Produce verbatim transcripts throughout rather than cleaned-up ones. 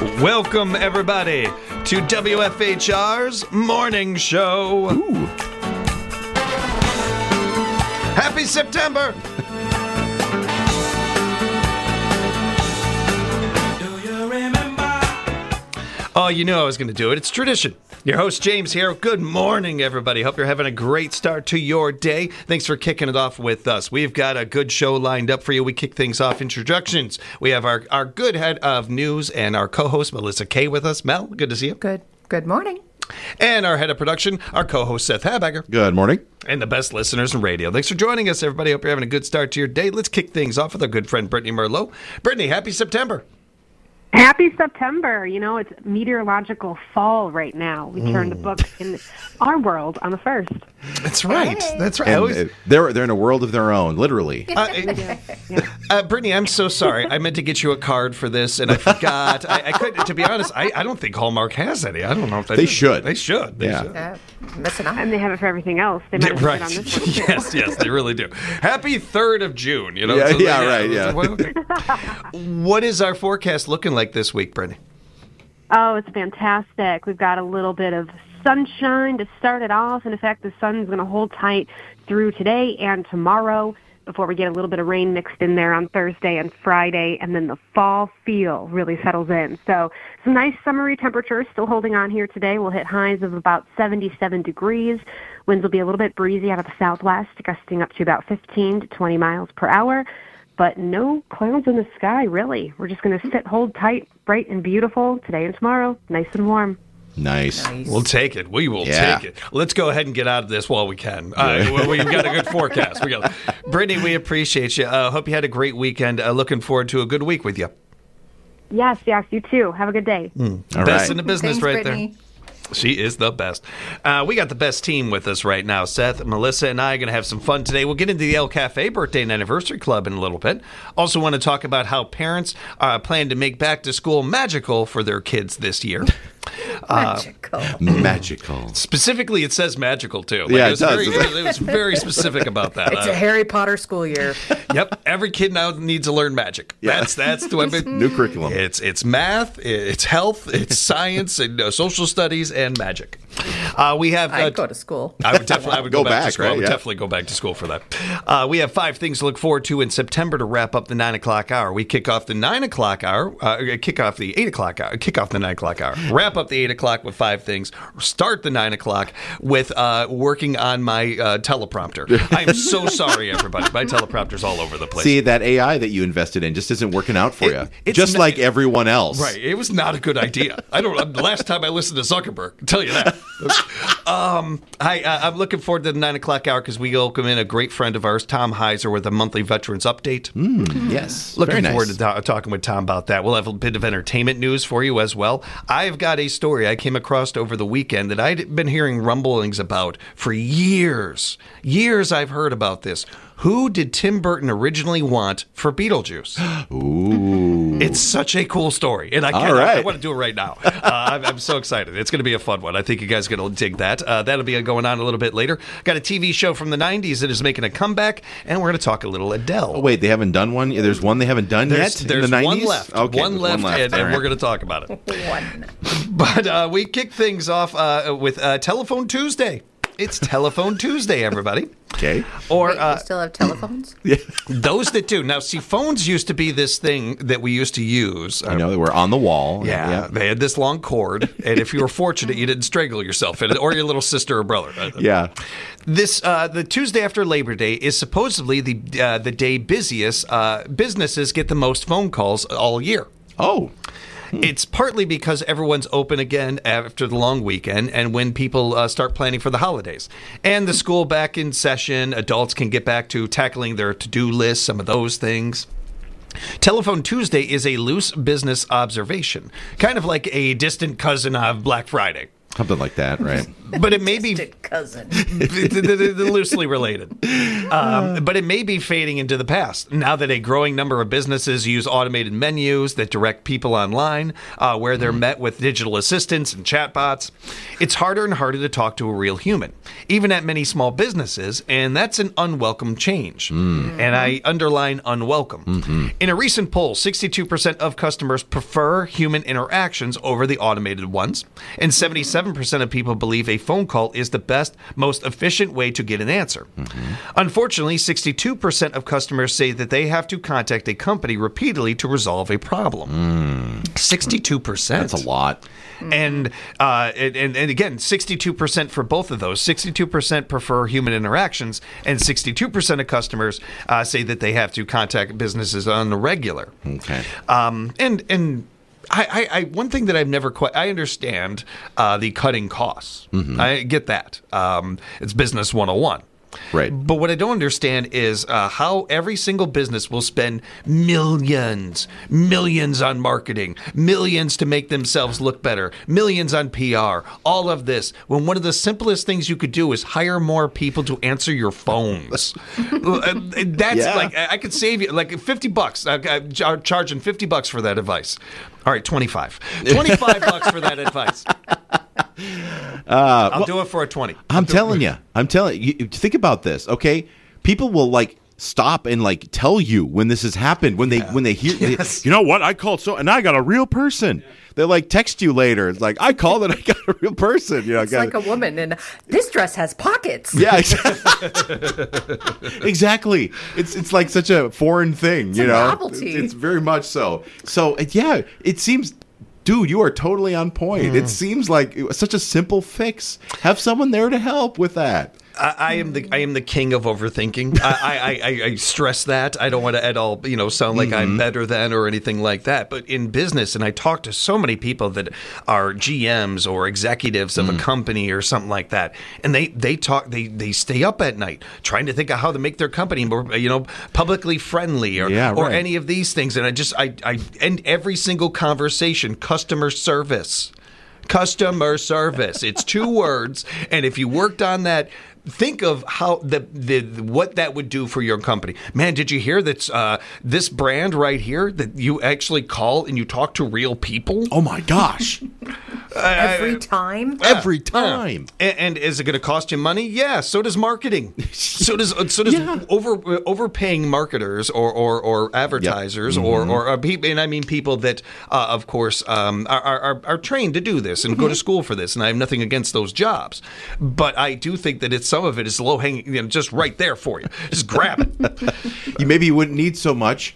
Welcome, everybody, to W F H R's Morning Show. Ooh. Happy September! Do you remember? Oh, you knew I was going to do it. It's tradition. Your host, James, here. Good morning, everybody. Hope you're having a great start to your day. Thanks for kicking it off with us. We've got a good show lined up for you. We kick things off. Introductions. We have our, our good head of news and our co-host, Melissa Kay, with us. Mel, good to see you. Good. Good morning. And our head of production, our co-host, Seth Habager. Good morning. And the best listeners in radio. Thanks for joining us, everybody. Hope you're having a good start to your day. Let's kick things off with our good friend, Brittany Merlot. Brittany, happy September. Happy September. You know, it's meteorological fall right now. We turn the book in our world on the first. That's right. That's right. I And always- uh, they're they're in a world of their own, literally. Uh, uh, Brittany, I'm so sorry. I meant to get you a card for this, and I forgot. I, I couldn't. To be honest, I, I don't think Hallmark has any. I don't know if they They do. should. They should. They Yeah. should. Uh, missing out. And they have it for everything else. They might Yeah, have right. put it on this one. too. Yes, yes, they really do. Happy third of June. You know. Yeah, So, yeah, right, yeah. What, what is our forecast looking like this week, Brittany? Oh, it's fantastic. We've got a little bit of sunshine to start it off. And in fact, the sun's going to hold tight through today and tomorrow before we get a little bit of rain mixed in there on Thursday and Friday. And then the fall feel really settles in. So some nice summery temperatures still holding on here today. We'll hit highs of about seventy-seven degrees. Winds will be a little bit breezy out of the southwest, gusting up to about fifteen to twenty miles per hour. But no clouds in the sky, really. We're just going to sit, hold tight, bright and beautiful today and tomorrow, nice and warm. Nice. Nice. We'll take it. We will Yeah. take it. Let's go ahead and get out of this while we can. Uh, we- We've got a good forecast. We got Brittany, we appreciate you. Uh, hope you had a great weekend. Uh, looking forward to a good week with you. Yes, yes, you too. Have a good day. All Best right. in the business Thanks, right Brittany. there. She is the best. Uh, we got the best team with us right now. Seth, Melissa, and I are going to have some fun today. We'll get into the El Cafe Birthday and Anniversary Club in a little bit. Also want to talk about how parents uh, plan to make back to school magical for their kids this year. Magical. Magical. Specifically, it says magical, too. Like, Yeah, it it was does. Very, it was very specific about that. It's Uh, a Harry Potter school year. Yep, every kid now needs to learn magic. Yeah. That's that's the way. New curriculum. It's it's math, it's health, it's science, and uh, social studies, and magic. Uh, we have. Uh, I'd go to school. I would definitely. I would go, Go back, to back, school. I right? would Yeah. definitely go back to school for that. Uh, we have five things to look forward to in September to wrap up the nine o'clock hour. We kick off the nine o'clock hour. Uh, kick off the eight o'clock hour. Kick off the nine o'clock hour. Wrap up the eight o'clock with five things. Start the nine o'clock with uh, working on my uh, teleprompter. I am so sorry, everybody. My teleprompter's all over the place. See, that A I that you invested in just isn't working out for It- you. it's Just not- like everyone else. Right. It was not a good idea. I don't. The last time I listened to Zuckerberg, I'll tell you that. Um, I, uh, I'm looking forward to the nine o'clock hour because we welcome in a great friend of ours, Tom Heiser, with a monthly Veterans Update. Yes. Looking Very nice. forward to ta- talking with Tom about that. We'll have a bit of entertainment news for you as well. I've got a story I came across over the weekend that I'd been hearing rumblings about for years. Years I've heard about this. Who did Tim Burton originally want for Beetlejuice? Ooh. It's such a cool story, and I All can't, I right. want to do it right now. Uh, I'm, I'm so excited. It's going to be a fun one. I think you guys are going to dig that. Uh, that'll be going on a little bit later. Got a T V show from the nineties that is making a comeback, and we're going to talk a little Adele. Oh, wait, they haven't done one? There's one they haven't done There's, yet there's in the one nineties? left. Okay, one there's left, and, All and right. we're going to talk about it. One. But uh, we kick things off uh, with uh, Telephone Tuesday. It's Telephone Tuesday, everybody. Okay. Or Wait, uh, you still have telephones? Yeah. those that do. Now, see, phones used to be this thing that we used to use. I know they were on the wall. Yeah, they had this long cord, and if you were fortunate, you didn't strangle yourself in it, or your little sister or brother. Yeah. This uh, the Tuesday after Labor Day is supposedly the uh, the day busiest uh, businesses get the most phone calls all year. Oh. It's partly because everyone's open again after the long weekend and when people uh, start planning for the holidays. And the school back in session, adults can get back to tackling their to-do list, some of those things. Telephone Tuesday is a loose business observation, kind of like a distant cousin of Black Friday. Something like that, right? but it may be Distant cousin. loosely related. Um, but it may be fading into the past now that a growing number of businesses use automated menus that direct people online, uh, where they're met with digital assistants and chatbots. It's harder and harder to talk to a real human, even at many small businesses, and that's an unwelcome change. Mm. And I underline unwelcome. Mm-hmm. In a recent poll, sixty-two percent of customers prefer human interactions over the automated ones, and seventy-seven percent of people believe a phone call is the best, most efficient way to get an answer. Mm-hmm. Unfortunately, sixty-two percent of customers say that they have to contact a company repeatedly to resolve a problem. Mm. sixty-two percent. That's a lot. And, uh, and and again, sixty-two percent for both of those. sixty-two percent prefer human interactions, and sixty-two percent of customers uh, say that they have to contact businesses on the regular. Okay. Um, and and I, I, I one thing that I've never quite I understand uh, the cutting costs. Mm-hmm. I get that. Um, it's business one oh one. Right. But what I don't understand is uh, how every single business will spend millions, millions on marketing, millions to make themselves look better, millions on P R, all of this, when one of the simplest things you could do is hire more people to answer your phones. That's Yeah. like, I could save you like fifty bucks. I'm charging fifty bucks for that advice. All right, twenty-five. twenty-five bucks for that advice. Uh, I'll well, do it for a twenty. I'm telling you. I'm telling you. you. Think about this, okay? People will like stop and like tell you when this has happened. When they yeah. when they hear, yes. they, you know what? I called so and I got a real person. Yeah. They like text you later. It's like I called and I got a real person. You know, it's got, like a woman, and this dress has pockets. Yeah, exactly. exactly. It's it's like such a foreign thing. It's you a know, novelty. It's, it's very much so. So yeah, it seems. Dude, you are totally on point. Mm. It seems like such a simple fix. Have someone there to help with that. I, I am the I am the king of overthinking. I, I, I, I stress that. I don't want to at all, you know, sound like mm-hmm. I'm better than or anything like that. But in business, and I talk to so many people that are G Ms or executives of mm. a company or something like that, and they they talk they they stay up at night trying to think of how to make their company more, you know, publicly friendly or yeah, right. or any of these things. And I just I I end every single conversation customer service. Customer service. It's two words, and if you worked on that, think of how the, the what that would do for your company. Man, did you hear that uh, this brand right here that you actually call and you talk to real people? Oh my gosh. Every time? Every time. Yeah. And, and is it going to cost you money? Yeah, so does marketing. so does so does yeah. over overpaying marketers or or, or advertisers yep. mm-hmm. or or uh, people, and I mean people that uh, of course um, are, are are trained to do this and mm-hmm. go to school for this. And I have nothing against those jobs, but I do think that it's some of it is low hanging, you know, just right there for you. Just grab it. You maybe you wouldn't need so much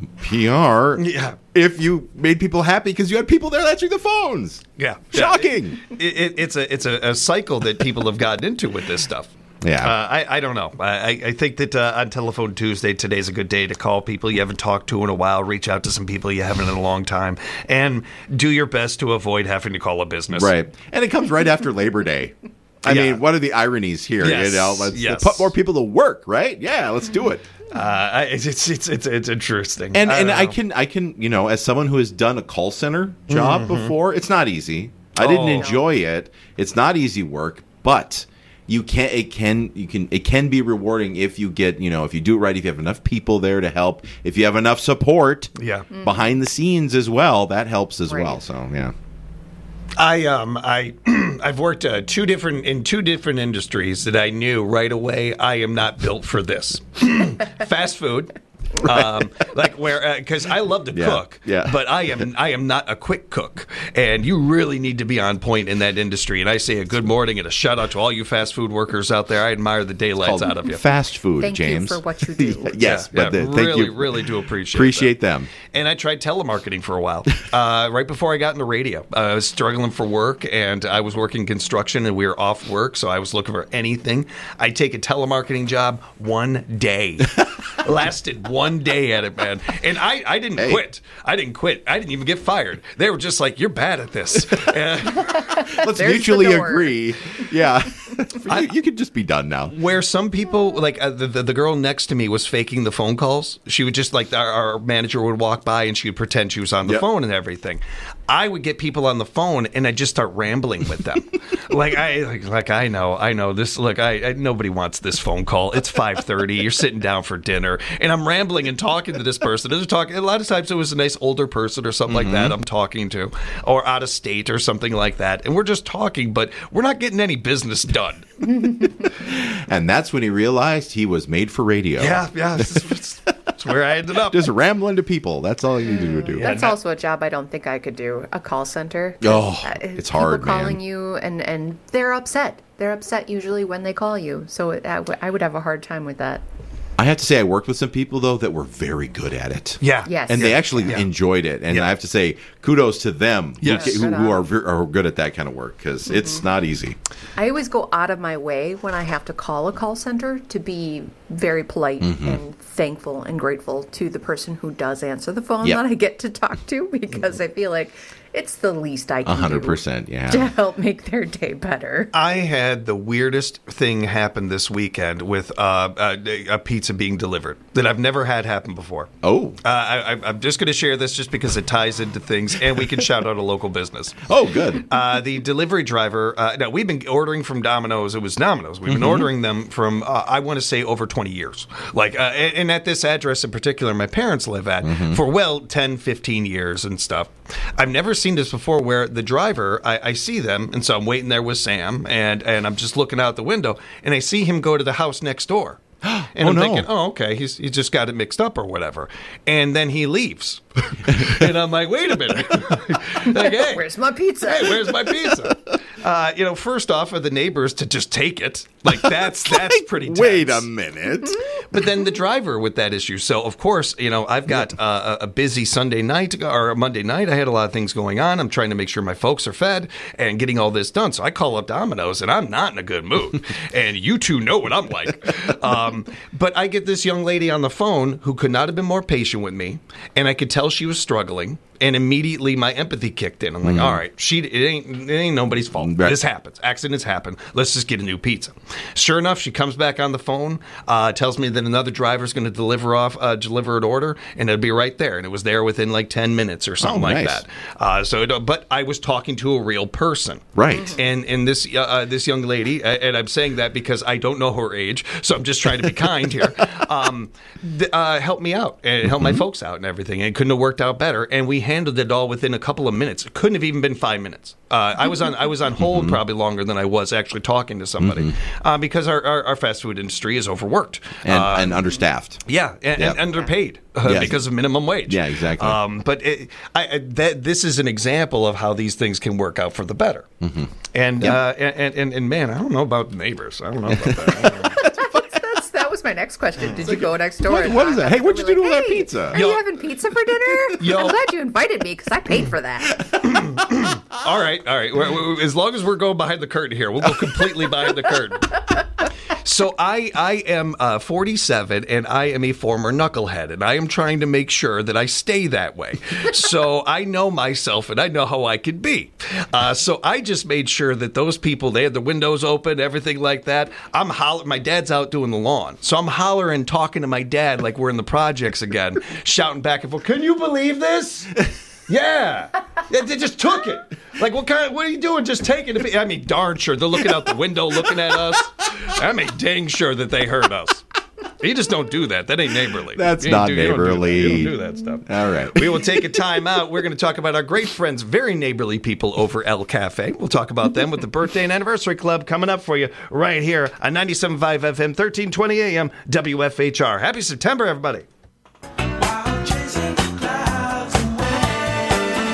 P R yeah. if you made people happy because you had people there answering the phones. Yeah, shocking. Yeah. It, it, it's a it's a, a cycle that people have gotten into with this stuff. Yeah, uh, I, I don't know. I, I think that uh, on Telephone Tuesday, today's a good day to call people you haven't talked to in a while, reach out to some people you haven't in a long time, and do your best to avoid having to call a business. Right, and it comes right after Labor Day. I yeah. mean, what are the ironies here? Yes. You know, let's yes. put more people to work, right? Yeah, let's do it. Uh, it's, it's it's it's it's interesting, and I and know. I can I can you know, as someone who has done a call center job mm-hmm. before, it's not easy. I didn't oh. enjoy it. It's not easy work, but you can it can you can it can be rewarding if you get you know if you do it right, if you have enough people there to help, if you have enough support, yeah. behind the scenes as well, that helps as right. well. So yeah. I um I I've worked uh, two different in two different industries that I knew right away I am not built for this. Fast food. Um, like where because uh, I love to yeah, cook, yeah. but I am I am not a quick cook, and you really need to be on point in that industry. And I say a good morning and a shout out to all you fast food workers out there. I admire the daylights out of you. Fast food, thank James. you for what you do. yes, yeah, but yeah, the, thank really, you. really do appreciate appreciate that. them. And I tried telemarketing for a while, uh, right before I got into radio. Uh, I was struggling for work, and I was working construction, and we were off work, so I was looking for anything. I'd take a telemarketing job one day. Lasted one day at it, man. And I, I didn't hey. quit. I didn't quit. I didn't even get fired. They were just like, you're bad at this. Let's There's mutually the door. agree. Yeah. you, I, you could just be done now. Where some people, like uh, the, the the girl next to me was faking the phone calls. She would just, like, our, our manager would walk by and she would pretend she was on the yep. phone and everything. I would get people on the phone and I'd just start rambling with them. like I like, like I know, I know this. Look, I, I nobody wants this phone call. It's five thirty. You're sitting down for dinner, and I'm rambling and talking to this person. They're talking. A lot of times it was a nice older person or something mm-hmm. like that I'm talking to, or out of state or something like that, and we're just talking, but we're not getting any business done. And that's when he realized he was made for radio. Yeah, yeah. That's, that's where I ended up. Just rambling to people. That's all you needed to do. That's also a job I don't think I could do. A call center. Oh, it's hard, People calling man. you and, and they're upset. They're upset usually when they call you. So it, I, w- I would have a hard time with that. I have to say I worked with some people, though, that were very good at it. Yeah. Yes. And yeah. they actually yeah. enjoyed it. And yeah. I have to say, kudos to them Yes. who, who, who are, ver- are good at that kind of work, because mm-hmm. it's not easy. I always go out of my way when I have to call a call center to be very polite mm-hmm. and thankful and grateful to the person who does answer the phone yep. that I get to talk to, because I feel like it's the least I can one hundred percent, do yeah. to help make their day better. I had the weirdest thing happen this weekend with uh, a, a pizza being delivered that I've never had happen before. Oh. Uh, I, I'm just going to share this just because it ties into things, and we can shout out a local business. Oh, good. Uh, the delivery driver, uh, no, we've been ordering from Domino's. It was Domino's. We've been Mm-hmm. ordering them from, uh, I want to say, over twenty years. Like, uh, and, and at this address in particular, my parents live at Mm-hmm. for, well, ten, fifteen years and stuff. I've never seen this before where the driver, I, I see them, and so I'm waiting there with Sam, and, and I'm just looking out the window, and I see him go to the house next door. And Oh, I'm no. thinking, oh, okay, he's he just got it mixed up or whatever. And then he leaves. And I'm like, wait a minute. like, hey, Where's my pizza? hey, where's my pizza? Uh, you know, first off, are the neighbors to just take it. Like, that's that's pretty tense. Wait a minute. But then the driver with that issue. So, of course, you know, I've got uh, a busy Sunday night or a Monday night. I had a lot of things going on. I'm trying to make sure my folks are fed and getting all this done. So I call up Domino's, and I'm not in a good mood. And you two know what I'm like. Um, but I get this young lady on the phone who could not have been more patient with me, and I could tell she was struggling. And immediately my empathy kicked in. I'm like, all right, she it ain't it ain't nobody's fault. Right. This happens. Accidents happen. Let's just get a new pizza. Sure enough, she comes back on the phone, uh, tells me that another driver's going to deliver off uh, deliver an order, and it'll be right there. And it was there within like ten minutes or something Oh, like nice. that. Uh, so, it, but I was talking to a real person. Right. And and this uh, uh, this young lady, uh, and I'm saying that because I don't know her age, so I'm just trying to be kind here. Um, th- uh, helped me out and helped my folks out and everything. And it couldn't have worked out better. And we handled it all within a couple of minutes. It couldn't have even been five minutes. Uh, I was on I was on hold probably longer than I was actually talking to somebody uh, because our, our, our fast food industry is overworked And, uh, and understaffed. yeah, and, Yep. and underpaid uh, Yes. because of minimum wage. Yeah, exactly. Um, but it, I, I, that, this is an example of how these things can work out for the better. Mm-hmm. And, Yep. uh, and and and man, I don't know about neighbors. I don't know about that. I don't know. That's, that was my next question. Did you go next door? What- and what is knock that? Hey, on what'd the you door do and with be that pizza? Are Yo- you having pizza for dinner? Yo- I'm glad you invited me because I paid for that. All right, all right. We're- we're- As long as we're going behind the curtain here, we'll go completely behind the curtain. So I, I am uh, forty-seven, and I am a former knucklehead, and I am trying to make sure that I stay that way. So I know myself, and I know how I can be. Uh, so I just made sure that those people, they had the windows open, everything like that. I'm hollering. My dad's out doing the lawn, so I'm hollering, talking to my dad like we're in the projects again, shouting back and forth. Can you believe this? Yeah, they, they just took it. Like, what kind? Of, what are you doing? Just taking it? I mean, darn sure they're looking out the window, looking at us. I mean, dang sure that they heard us. You just don't do that. That ain't neighborly. That's You ain't not do- you don't do that. neighborly. You don't do that stuff. All right. We will take a time out. We're going to talk about our great friends, very neighborly people over El Cafe. We'll talk about them with the Birthday and Anniversary Club coming up for you right here on ninety-seven point five F M, thirteen twenty A M, W F H R. Happy September, everybody. While chasing the clouds away,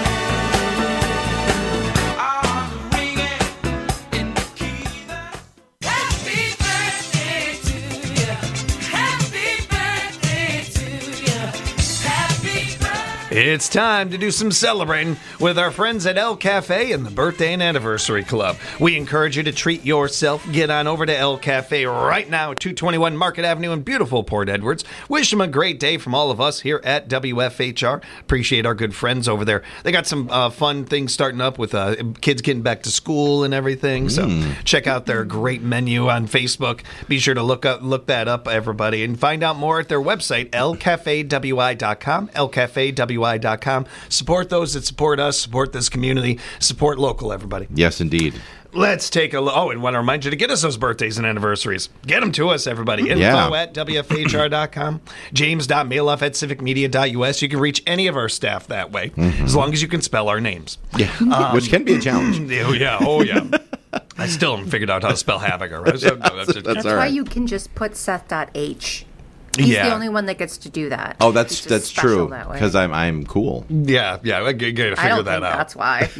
I'm ringing in the key that Happy birthday to you. Happy birthday to you. Happy birthday. It's time to do some celebrating with our friends at El Cafe and the Birthday and Anniversary Club. We encourage you to treat yourself. Get on over to El Cafe right now at two twenty-one Market Avenue in beautiful Port Edwards. Wish them a great day from all of us here at W F H R. Appreciate our good friends over there. They got some uh, fun things starting up with uh, kids getting back to school and everything. So check out their great menu on Facebook. Be sure to look up, look that up, everybody, and find out more at their website, el cafe w i dot com, el cafe w i I dot com. Support those that support us, support this community, support local, everybody. Yes, indeed. Let's take a look. Oh, and want to remind you to get us those birthdays and anniversaries. Get them to us, everybody. Info Yeah. at W F H R dot com. James.mailoff at civic media dot U S. You can reach any of our staff that way, as long as you can spell our names. Yeah, which can be a challenge. Oh, yeah. Oh, yeah. I still haven't figured out how to spell havoc. All right? So, that's That's That's all why right. you can just put Seth.H. He's Yeah. the only one that gets to do that. Oh, He's that's just that's special true that way. because I'm I'm cool. yeah, yeah. I got to figure I don't that think out. that's why.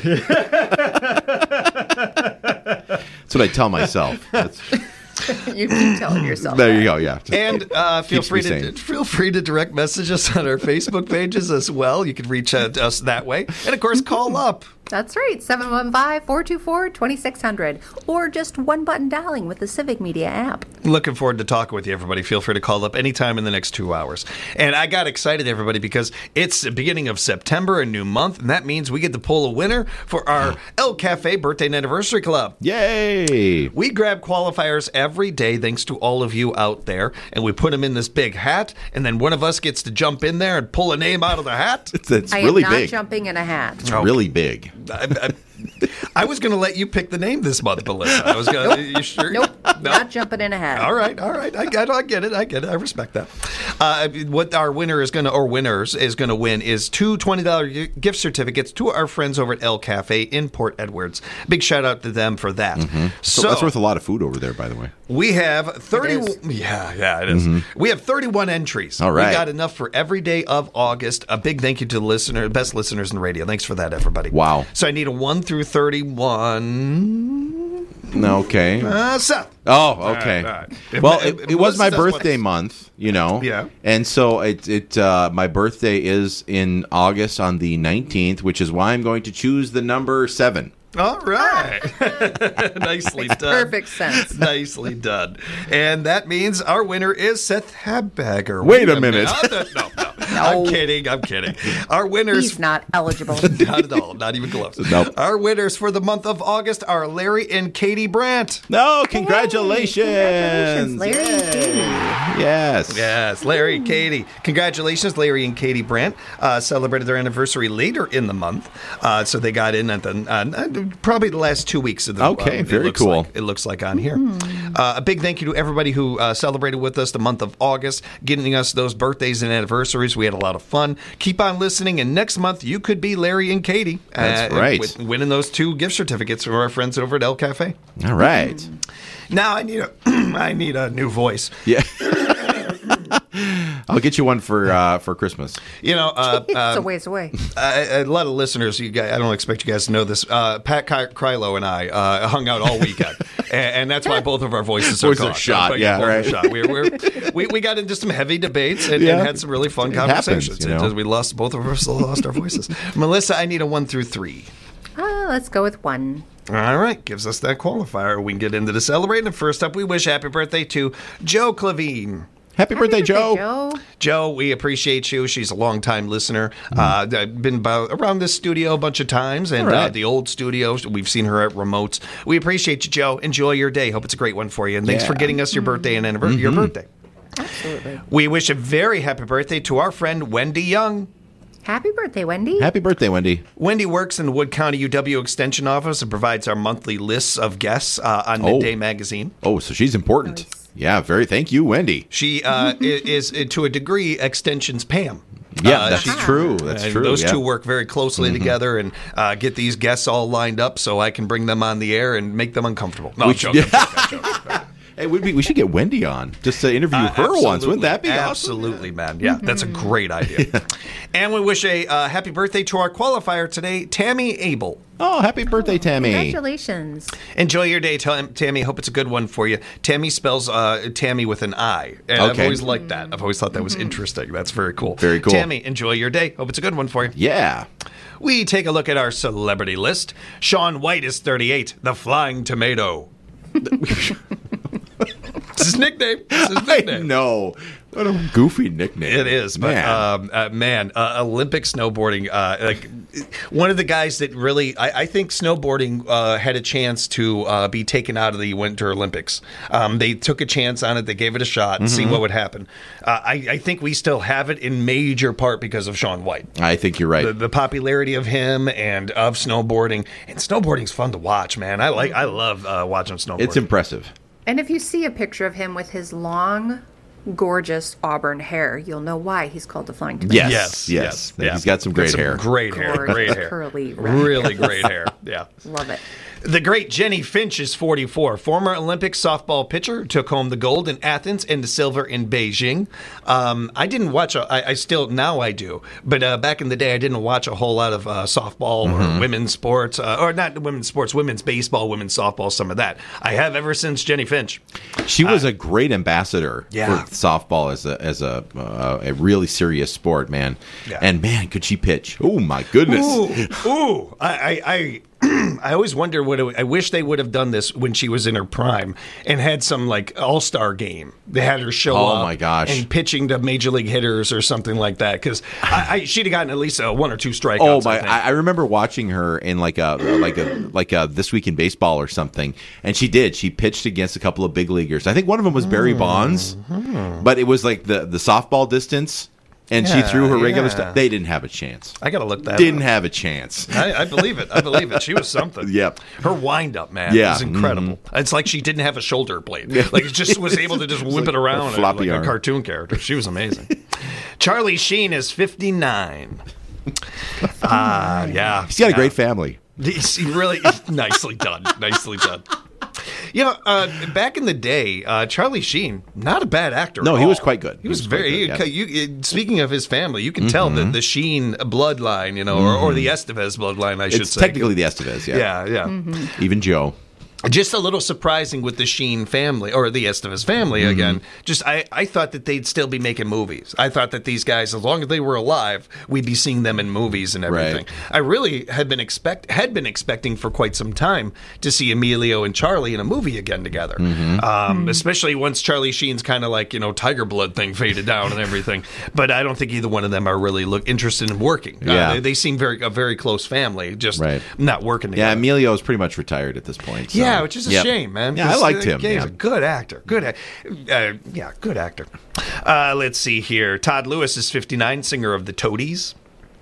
That's what I tell myself. That's, You keep telling yourself there that. you go. Yeah. Just- And uh, feel Keeps free me to sane. feel free to direct message us on our Facebook pages as well. You can reach out to us that way, and of course, call up. That's right, seven one five, four two four, two six zero zero, or just one button dialing with the Civic Media app. Looking forward to talking with you, everybody. Feel free to call up anytime in the next two hours. And I got excited, everybody, because it's the beginning of September, a new month, and that means we get to pull a winner for our El Cafe Birthday and Anniversary Club. Yay! We grab qualifiers every day, thanks to all of you out there, and we put them in this big hat, and then one of us gets to jump in there and pull a name out of the hat. It's, it's I really am not big. jumping in a hat. It's really big. I, I, I was going to let you pick the name this month, Melissa. I was going to. You sure? Nope, No? not jumping in a hat. All right, all right. I get, I get it. I get it. I respect that. Uh, what our winner is going to, or winners is going to win, is two twenty dollars gift certificates to our friends over at El Cafe in Port Edwards. Big shout out to them for that. So, So, that's worth a lot of food over there, by the way. we have thirty. It is. Yeah, yeah, it is. We have thirty-one entries. All right. We got enough for every day of August. A big thank you to the listener, best listeners in radio. Thanks for that, everybody. Wow. So I need a one through thirty-one. Okay. Uh, Seth. Oh, okay. all right. If- Well, if- it, it was my Melissa does birthday what- month, you know. Yeah. And so it it uh, my birthday is in August on the nineteenth, which is why I'm going to choose the number seven. All right. Nicely done. Perfect sense. Nicely done. And that means our winner is Seth Habagger. Wait a minute. No, no, no. I'm kidding. I'm kidding. Our winners. He's not eligible. Not at all. Not even close. Nope. Our winners for the month of August are Larry and Katie Brandt. No, congratulations. Congratulations, Larry and Yay. Katie. Yes. Yes, Larry and Katie. Congratulations, Larry and Katie Brandt. Uh, celebrated their anniversary later in the month. Uh, so they got in at the uh, probably the last two weeks of the Okay, uh, it very looks cool. Like, it looks like on here. Uh, a big thank you to everybody who uh, celebrated with us the month of August, getting us those birthdays and anniversaries. We had a lot of fun. Keep on listening, and next month you could be Larry and Katie. That's right. With winning those two gift certificates from our friends over at El Cafe. All right. Now I need a I need a new voice. Yeah. I'll get you one for uh, for Christmas. You know, uh, It's uh, a ways away. a, a lot of listeners, you guys, I don't expect you guys to know this. Uh, Pat Ky- Krylo and I uh, hung out all weekend, and, and that's why both of our voices are Voices are gone. shot, Both yeah, are right. shot. We, we're, we we got into some heavy debates and, Yeah. and had some really fun It happens, conversations. you know. It- we lost both of us lost our voices. Melissa, I need a one through three. Uh, let's go with one. All right, gives us that qualifier. We can get into the celebrating. And first up, we wish happy birthday to Joe Clavine. Happy, birthday, Joe. Joe. Joe, we appreciate you. She's a longtime listener. Mm-hmm. Uh, I've been about, around this studio a bunch of times, and All right. uh, the old studio. We've seen her at remotes. We appreciate you, Joe. Enjoy your day. Hope it's a great one for you. And thanks Yeah. Mm-hmm. for getting us your birthday and anniversary. Your birthday. Absolutely. We wish a very happy birthday to our friend Wendy Young. Happy birthday, Wendy. Happy birthday, Wendy. Wendy works in the Wood County U W Extension Office and provides our monthly lists of guests uh, on Oh. Midday Magazine. Oh, so she's important. Nice. Yeah, very. Thank you, Wendy. She uh, i- is, uh, to a degree, Extension's Pam. Yeah, Uh, that's she- true. That's and true. Those yeah. Mm-hmm. two work very closely together and uh, get these guests all lined up so I can bring them on the air and make them uncomfortable. No, I'm We joking. should- I'm joking, I'm joking. Hey, would we, we should get Wendy on just to interview Uh, her once. Wouldn't absolutely. that be awesome? Absolutely, man. Yeah, that's a great idea. And we wish a uh, happy birthday to our qualifier today, Tammy Abel. Oh, happy birthday, Tammy. Congratulations. Enjoy your day, Tam- Tammy. Hope it's a good one for you. Tammy spells uh, Tammy with an I. And I've Okay. always liked that. I've always thought that was interesting. That's very cool. Very cool. Tammy, enjoy your day. Hope it's a good one for you. Yeah. We take a look at our celebrity list. Shaun White is thirty-eight, the Flying Tomato. It's his nickname. It's his I nickname. know. What a goofy nickname. It is, but Man. um, uh, man, uh, Olympic snowboarding. Uh, like one of the guys that really, I, I think snowboarding uh, had a chance to uh, be taken out of the Winter Olympics. Um, they took a chance on it. They gave it a shot and see what would happen. Uh, I, I think we still have it in major part because of Shaun White. I think you're right. The, the popularity of him and of snowboarding, and snowboarding's fun to watch, man. I like, I love uh, watching snowboarding. It's impressive. And if you see a picture of him with his long, gorgeous auburn hair, you'll know why he's called the Flying Twin. Yes, Yes, yes. yes, yeah. He's got some great hair. Great hair, Gorgeous, great hair, curly red. really great hair. Yeah. Love it. The great Jenny Finch is forty-four. Former Olympic softball pitcher, took home the gold in Athens and the silver in Beijing. Um, I didn't watch, a, I, I still, now I do, but uh, back in the day I didn't watch a whole lot of uh, softball Mm-hmm. or women's sports, uh, or not women's sports, women's baseball, women's softball, some of that. I have ever since Jenny Finch. She was a great ambassador Yeah. for softball as a as a uh, a really serious sport, man. Yeah. And man, could she pitch? Oh my goodness! Ooh, ooh. I, I, I, I always wonder what it, I wish they would have done this when she was in her prime and had some like all star game. They had her show Oh, up, my gosh. and pitching to major league hitters or something like that. Because I, I, she'd have gotten at least uh, one or two strikeouts. Oh my! I think. I, I remember watching her in like a like a like a This Week in Baseball or something, and she did. She pitched against a couple of big leaguers. I think one of them was Barry Bonds, but it was like the the softball distance, and she Yeah, threw her regular yeah. stuff. They didn't have a chance. I gotta look that. Didn't up. have a chance. I, I believe it. I believe it. She was something. Yep. Her wind up, man, Yeah. was incredible. It's like she didn't have a shoulder blade. Like it just was able to just whip like it around a floppy like arm. a cartoon character. She was amazing. Charlie Sheen is fifty-nine. Ah, yeah. He's got a yeah. great family. He's he really nicely done. Nicely done. You know, uh, back in the day, uh, Charlie Sheen, not a bad actor. No, at he was all. quite good. He, He was, was quite very. good, yeah. you, you, speaking of his family, you can tell the, the Sheen bloodline, you know, or, or the Estevez bloodline, I should It's say. technically the Estevez, yeah. yeah, yeah. Even Joe. Just a little surprising with the Sheen family, or the Estevez family Mm-hmm. again. Just I, I thought that they'd still be making movies. I thought that these guys, as long as they were alive, we'd be seeing them in movies and everything. Right. I really had been expect had been expecting for quite some time to see Emilio and Charlie in a movie again together. Mm-hmm. Um, especially once Charlie Sheen's kind of like, you know, Tiger Blood thing faded down and everything. But I don't think either one of them are really look interested in working. Uh, Yeah. they, they seem very a very close family, just Right. not working together. Yeah, Emilio is pretty much retired at this point. so- Yeah, which is a Yep. shame, man. Yeah, I 'cause, liked uh, him. He's Yeah. a good actor. Good, ac- uh, yeah, good actor. Uh, let's see here. Todd Lewis is fifty-nine, singer of the Toadies.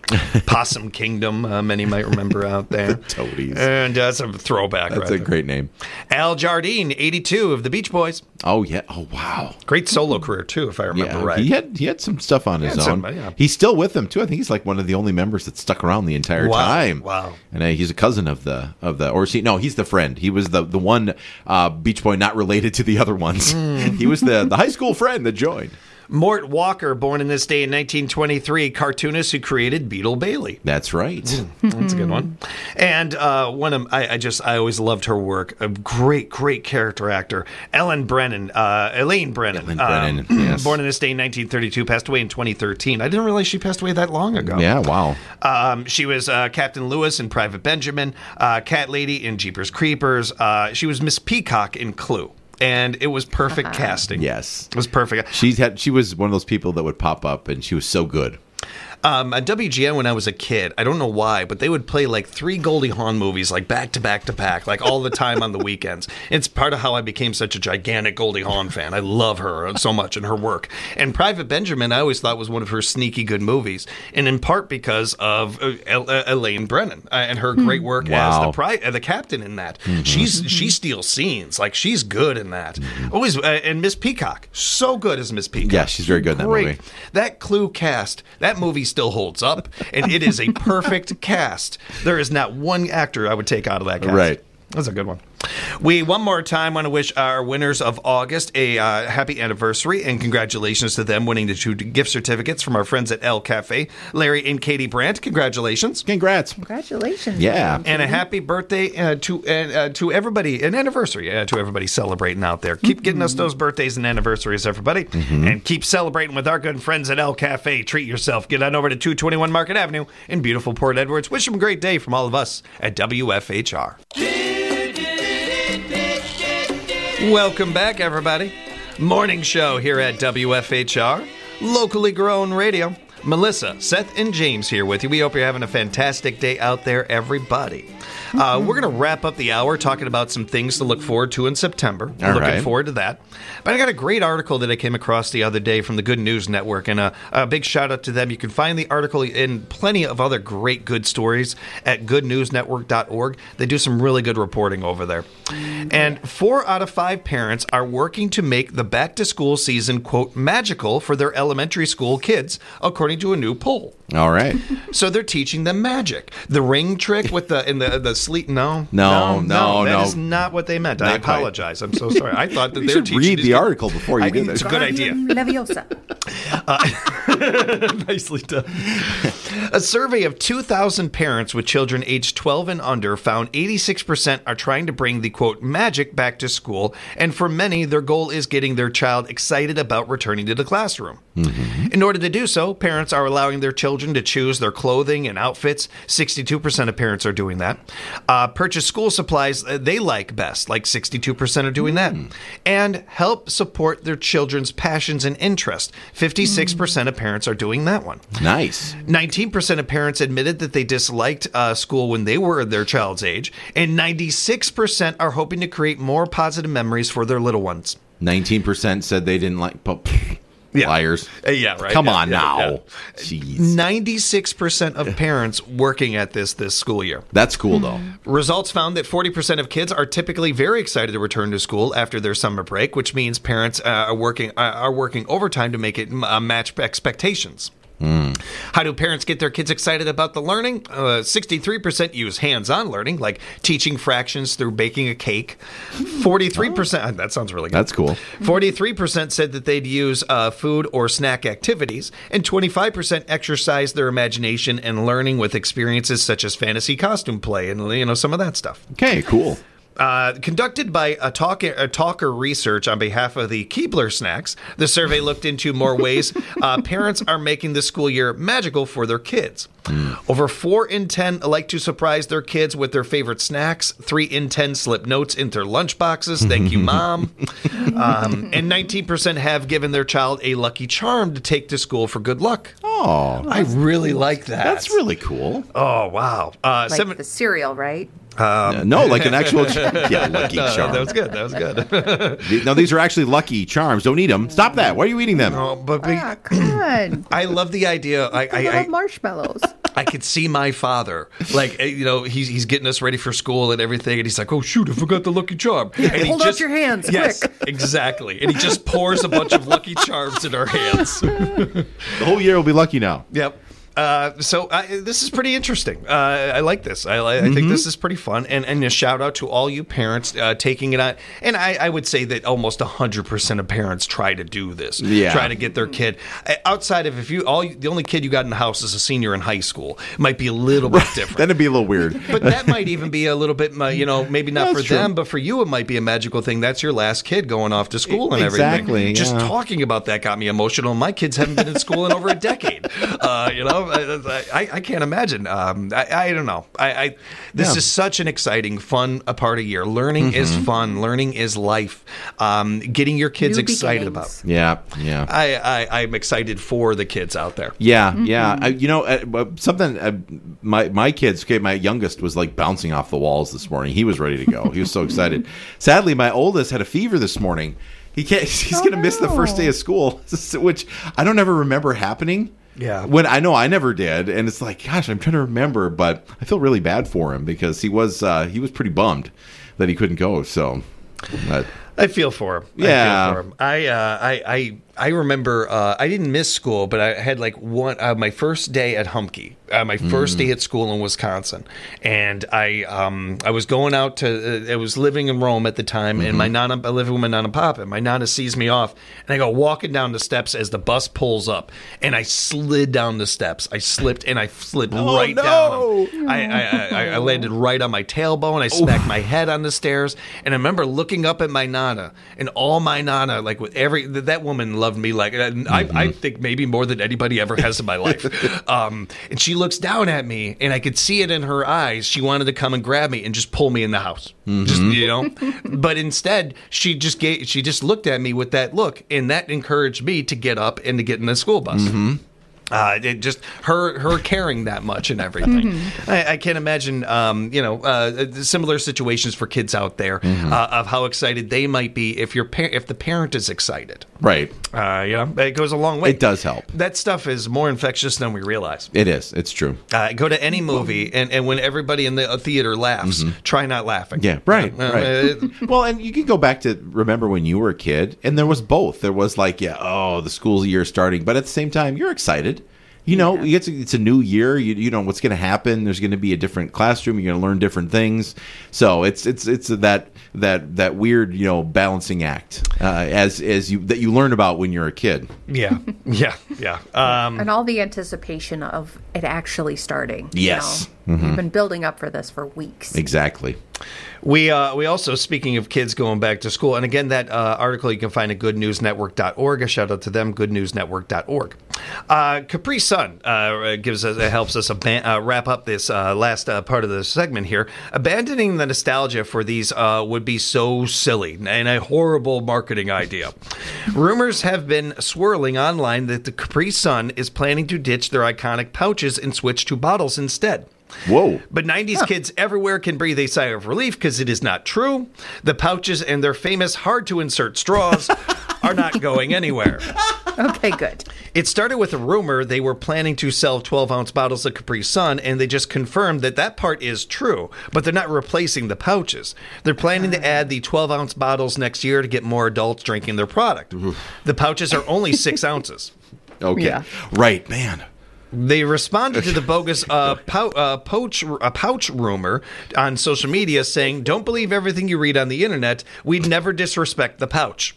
Possum Kingdom, uh, many might remember out there. The Toadies. And uh, that's a throwback, That's right a there. great name. Al Jardine, eighty-two, of the Beach Boys. Oh yeah. Oh wow. Great solo career, too, if I remember Yeah, right. he had he had some stuff on his had own. some, yeah. He's still with them too. I think he's like one of the only members that stuck around the entire Wow, time. wow. And uh, he's a cousin of the of the or is he, no, he's the friend. He was the the one uh, Beach Boy not related to the other ones. Hmm. He was the the high school friend that joined. Mort Walker, born in this day in nineteen twenty-three, cartoonist who created Beetle Bailey. That's right. That's a good one. And uh, one of I, I just I always loved her work. A great, great character actor, Ellen Brennan, uh, Elaine Brennan. Elaine Brennan, um, yes. Born in this day in nineteen thirty-two, passed away in twenty thirteen. I didn't realize she passed away that long ago. Yeah. Wow. Um, she was uh, Captain Lewis in Private Benjamin, uh, Cat Lady in Jeepers Creepers. Uh, she was Miss Peacock in Clue. And it was perfect casting. Yes. It was perfect. She's had she was one of those people that would pop up, and she was so good. Um, at W G N when I was a kid, I don't know why, but they would play like three Goldie Hawn movies like back to back to back, like all the time on the weekends. It's part of how I became such a gigantic Goldie Hawn fan. I love her so much and her work. And Private Benjamin, I always thought was one of her sneaky good movies, and in part because of uh, El- uh, Elaine Brennan uh, and her great work as Wow. the pri- uh, the captain in that. She's she steals scenes, like she's good in that. Always uh, and Miss Peacock, so good as Miss Peacock. Yeah, she's very good in that Great. movie. That Clue cast, that movie still holds up, and it is a perfect cast. There is not one actor I would take out of that cast. Right. That's a good one. We, one more time, want to wish our winners of August a uh, happy anniversary and congratulations to them winning the two gift certificates from our friends at El Cafe. Larry and Katie Brandt, congratulations. Congrats. Congratulations. Yeah. And a happy birthday uh, to uh, uh, to everybody, an anniversary uh, to everybody celebrating out there. Keep getting us those birthdays and anniversaries, everybody. And keep celebrating with our good friends at El Cafe. Treat yourself. Get on over to two twenty-one Market Avenue in beautiful Port Edwards. Wish them a great day from all of us at W F H R. Welcome back, everybody. Morning show here at W F H R, locally grown radio. Melissa, Seth, and James here with you. We hope you're having a fantastic day out there, everybody. Uh, we're going to wrap up the hour talking about some things to look forward to in September. All Looking right. forward to that. But I got a great article that I came across the other day from the Good News Network, and a, a big shout out to them. You can find the article and plenty of other great good stories at good news network dot org. They do some really good reporting over there. And four out of five parents are working to make the back-to-school season, quote, magical for their elementary school kids, according to a new poll. All right. So they're teaching them magic. The ring trick with the in the the sleep. No, No, no, that no. is not what they meant. I Not quite. apologize. I'm so sorry. I thought that You they were should teaching read these the kids- article before you I do mean, it's a that. good idea. Leviosa. Nicely done. A survey of two thousand parents with children aged twelve and under found eighty-six percent are trying to bring the, quote, magic back to school, and for many, their goal is getting their child excited about returning to the classroom. In order to do so, parents are allowing their children to choose their clothing and outfits. sixty-two percent of parents are doing that. Uh, purchase school supplies uh, they like best, like sixty-two percent are doing that. And help support their children's passions and interests. fifty-six percent of parents are doing that one. Nice. nineteen percent of parents admitted that they disliked uh, school when they were their child's age, and ninety-six percent are hoping to create more positive memories for their little ones. nineteen percent said they didn't like... po- Yeah. Liars. Uh, yeah, right. Come Yeah, on yeah, now. yeah. Jeez. ninety-six percent of parents working at this this school year. That's cool, though. Results found that forty percent of kids are typically very excited to return to school after their summer break, which means parents uh, are working uh, are working overtime to make it uh, match expectations. How do parents get their kids excited about the learning? Uh, sixty-three percent use hands-on learning, like teaching fractions through baking a cake. forty-three percent, that sounds really good. That's cool. forty-three percent said that they'd use uh, food or snack activities, and twenty-five percent exercise their imagination and learning with experiences such as fantasy costume play and, you know, some of that stuff. Okay, cool. Uh, conducted by a talker, a talker research on behalf of the Keebler Snacks, the survey looked into more ways uh, parents are making the school year magical for their kids. Over four in ten like to surprise their kids with their favorite snacks. Three in ten slip notes into their lunch boxes. Thank you, Mom. Um, and nineteen percent have given their child a lucky charm to take to school for good luck. Oh, I really like that. that's really cool. Oh, wow. Uh, Like seven, the cereal, right? Uh, no, like an actual yeah, lucky no, charm. that was good. That was good. No, these are actually lucky charms. Don't eat them. Stop that. Why are you eating them? Oh, but we, Ah, come on. I love the idea. I, I, I, love I, marshmallows. I could see my father, like, eh, you know, he's he's getting us ready for school and everything, and he's like, "Oh shoot, I forgot the Lucky Charm." And he Hold out just, your hands, yes, quick. exactly. And he just pours a bunch of Lucky Charms in our hands. The whole year will be lucky now. Yep. Uh, so I, this is pretty interesting. Uh, I like this. I, I think this is pretty fun. And, and a shout out to all you parents uh, taking it on. And I, I would say that almost one hundred percent of parents try to do this. Yeah. Try to get their kid. Uh, Outside of if you, all the only kid you got in the house is a senior in high school, it might be a little bit different. Then it'd be a little weird. But that might even be a little bit, uh, you know, maybe not That's for true. them, but for you, it might be a magical thing. That's your last kid going off to school and everything. Exactly, Just yeah. talking about that got me emotional. My kids haven't been in school in over a decade. Uh, you know, I, I, I can't imagine. Um, I, I don't know. I, I this Yeah. is such an exciting, fun a part of year. Learning is Mm-hmm. fun. Learning is life. Um, getting your kids New excited beginnings. about. Yeah, yeah. I, I, I'm excited for the kids out there. Yeah, yeah. I, you know, uh, uh, something. Uh, my my kids. Okay, my youngest was like bouncing off the walls this morning. He was ready to go. He was so excited. Sadly, my oldest had a fever this morning. He can't. He's Oh, going to miss the first no. day of school, which I don't ever remember happening. Yeah. When I know I never did, and it's like, gosh, I'm trying to remember, but I feel really bad for him because he was uh, he was pretty bummed that he couldn't go. So, but, I feel for him. Yeah. I feel for him. I, uh, I, I, I remember uh, I didn't miss school, but I had like one uh, my first day at Humke, uh, my first day at school in Wisconsin, and I, um, I was going out to. Uh, I was living in Rome at the time, and my nana, I lived with my nana and papa. And my nana sees me off, and I go walking down the steps as the bus pulls up, and I slid down the steps. I slipped, and I slid right no. down them. I, I, I, I landed right on my tailbone. I smacked my head on the stairs, and I remember looking up at my nana, and all my nana, like with every that woman loved loved me like, and Mm-hmm. I, I think maybe more than anybody ever has in my life. Um, and she looks down at me, and I could see it in her eyes. She wanted to come and grab me and just pull me in the house, Mm-hmm. just you know. But instead, she just gave, she just looked at me with that look, and that encouraged me to get up and to get in the school bus. Mm-hmm. Uh, it just her her caring that much and everything. Mm-hmm. I, I can't imagine, um, you know, uh, similar situations for kids out there Mm-hmm. uh, of how excited they might be if your par- if the parent is excited. Right. Uh, you know, it goes a long way. It does help. That stuff is more infectious than we realize. It is. It's true. Uh, go to any movie, and, and when everybody in the uh, theater laughs, try not laughing. Mm-hmm. Yeah, right, Uh, right. uh, Well, and you can go back to remember when you were a kid, and there was both. There was like, yeah, oh, the school year starting, but at the same time, you're excited. You know, it's a, it's a new year. You, you know what's going to happen. There's going to be a different classroom. You're going to learn different things. So it's it's it's that that that weird you know balancing act uh, as as you that you learn about when you're a kid. yeah, yeah, yeah. Um, And all the anticipation of it actually starting. you Yes. know. We've been building up for this for weeks. Exactly. We uh, we also, speaking of kids going back to school, and again, that uh, article you can find at good news network dot org. A shout out to them, good news network dot org. Uh, Capri Sun uh, gives us uh, helps us aban- uh, wrap up this uh, last uh, part of the segment here. Abandoning the nostalgia for these uh, would be so silly and a horrible marketing idea. Rumors have been swirling online that the Capri Sun is planning to ditch their iconic pouches and switch to bottles instead. Whoa. But nineties kids everywhere can breathe a sigh of relief because it is not true. The pouches and their famous hard-to-insert straws are not going anywhere. Okay, good. It started with a rumor they were planning to sell twelve-ounce bottles of Capri Sun, and they just confirmed that that part is true, but they're not replacing the pouches. They're planning to add the twelve-ounce bottles next year to get more adults drinking their product. The pouches are only six ounces. Okay. Yeah. Right, man. They responded to the bogus uh, pou- uh, pouch, uh, pouch rumor on social media saying, "Don't believe everything you read on the internet. We'd never disrespect the pouch."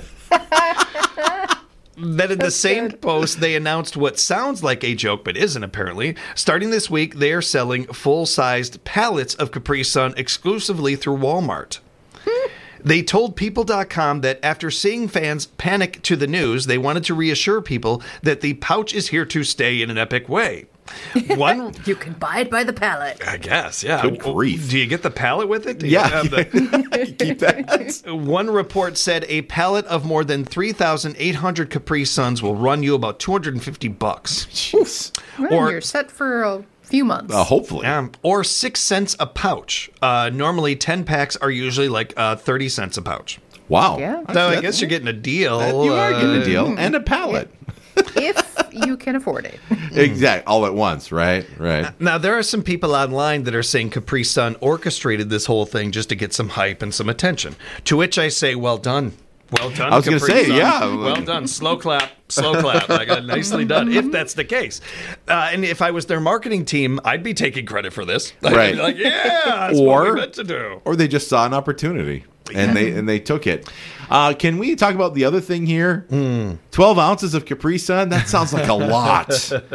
Then in the same post, they announced what sounds like a joke, but isn't apparently. Starting this week, they are selling full-sized pallets of Capri Sun exclusively through Walmart. They told People dot com that after seeing fans panic to the news, they wanted to reassure people that the pouch is here to stay in an epic way. One, You can buy it by the pallet. I guess, yeah. Good grief. Do you get the pallet with it? Do you Yeah. have the- Keep that. One report said a pallet of more than three thousand eight hundred Capri Suns will run you about two hundred fifty bucks. Jeez. Well, Or- you're set for a few months. Uh, hopefully. Um, or six cents a pouch. Uh, normally, ten packs are usually like uh, thirty cents a pouch. Wow. Yeah. So I That's- guess you're getting a deal. that- you are getting uh, a deal and a pallet. If you can afford it. Exactly. All at once, right? Right. Now, there are some people online that are saying Capri Sun orchestrated this whole thing just to get some hype and some attention. To which I say, well done. Well done, I was gonna Capri say, Sun. yeah. Well done. Slow clap. Slow clap. Like, uh, nicely done, if that's the case. Uh, and if I was their marketing team, I'd be taking credit for this. I'd be Right. like, yeah, that's Or- what we meant to do. Or they just saw an opportunity and they and they took it. Uh, can we talk about the other thing here? Twelve ounces of Capri Sun. That sounds like a lot.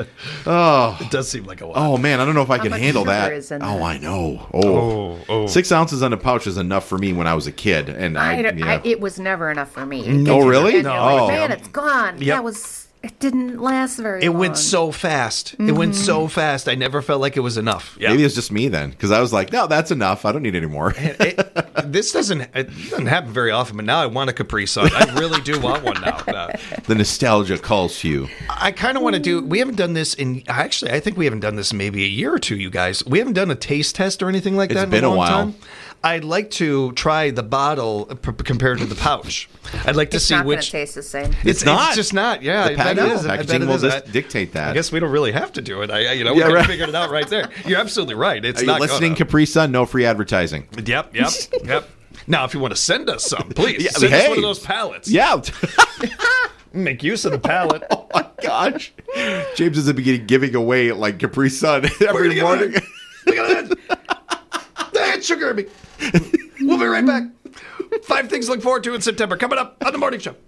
Oh, It does seem like a lot. oh man, I don't know if I How can much handle sugar that. is in Oh, that? I know. Oh. Oh, oh. Six ounces on a pouch is enough for me when I was a kid, and I, I, don't- yeah. I, it was never enough for me. Oh, really? And No. you're like, Oh. man, it's gone. Yep. That was. It didn't last very It long. went so fast. It went so fast. I never felt like it was enough. Yeah. Maybe it's just me then, because I was like, no, that's enough. I don't need any more. It- this doesn't it doesn't happen very often, but now I want a Capri Sun. I really do want one now. Uh, The nostalgia calls to you. I kind of want to do. We haven't done this in. Actually, I think we haven't done this in maybe a year or two. You guys, we haven't done a taste test or anything like It's that. been in a, a long while. Time. I'd like to try the bottle p- compared to the pouch. I'd like to It's see not going which. to taste the same. It's not. It's just not. Yeah, The I bet pack- it no, is. I bet packaging it will is. just I- dictate that. I guess we don't really have to do it. I, I- you know, Yeah, we right. figured it out right there. You're absolutely right. It's Are you not listening, gonna. Capri Sun? No free advertising. Yep, yep, yep. Now, if you want to send us some, please Yeah, send us hey. one of those pallets. Yeah. Make use of the pallet. Oh my gosh. James is at the beginning giving away like Capri Sun every gonna morning. get Look at that. That sugar me. We'll be right back. Five things to look forward to in September. Coming up on the morning show.